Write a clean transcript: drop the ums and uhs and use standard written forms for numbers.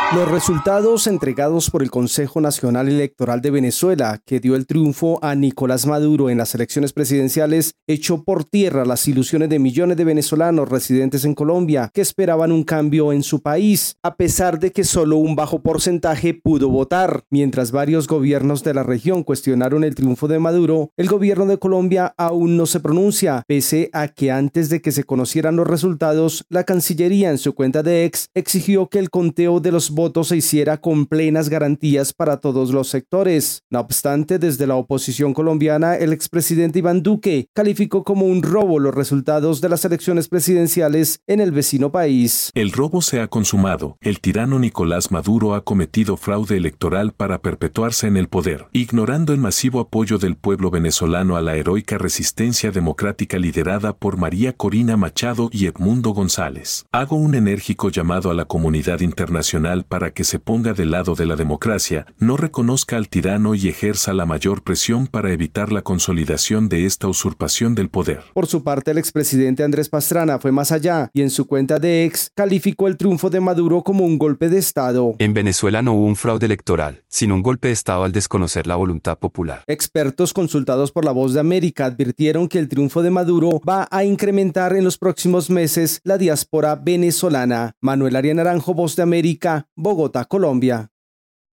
Los resultados entregados por el Consejo Nacional Electoral de Venezuela, que dio el triunfo a Nicolás Maduro en las elecciones presidenciales, echó por tierra las ilusiones de millones de venezolanos residentes en Colombia que esperaban un cambio en su país, a pesar de que solo un bajo porcentaje pudo votar. Mientras varios gobiernos de la región cuestionaron el triunfo de Maduro, el gobierno de Colombia aún no se pronuncia, pese a que antes de que se conocieran los resultados, la Cancillería en su cuenta de X exigió que el conteo de los votos se hiciera con plenas garantías para todos los sectores. No obstante, desde la oposición colombiana, el expresidente Iván Duque calificó como un robo los resultados de las elecciones presidenciales en el vecino país. El robo se ha consumado. El tirano Nicolás Maduro ha cometido fraude electoral para perpetuarse en el poder, ignorando el masivo apoyo del pueblo venezolano a la heroica resistencia democrática liderada por María Corina Machado y Edmundo González. Hago un enérgico llamado a la comunidad internacional para que se ponga del lado de la democracia, no reconozca al tirano y ejerza la mayor presión para evitar la consolidación de esta usurpación del poder. Por su parte, el expresidente Andrés Pastrana fue más allá y en su cuenta de X calificó el triunfo de Maduro como un golpe de Estado. En Venezuela no hubo un fraude electoral, sino un golpe de Estado al desconocer la voluntad popular. Expertos consultados por La Voz de América advirtieron que el triunfo de Maduro va a incrementar en los próximos meses la diáspora venezolana. Manuel Arias Naranjo, Voz de América, Bogotá, Colombia.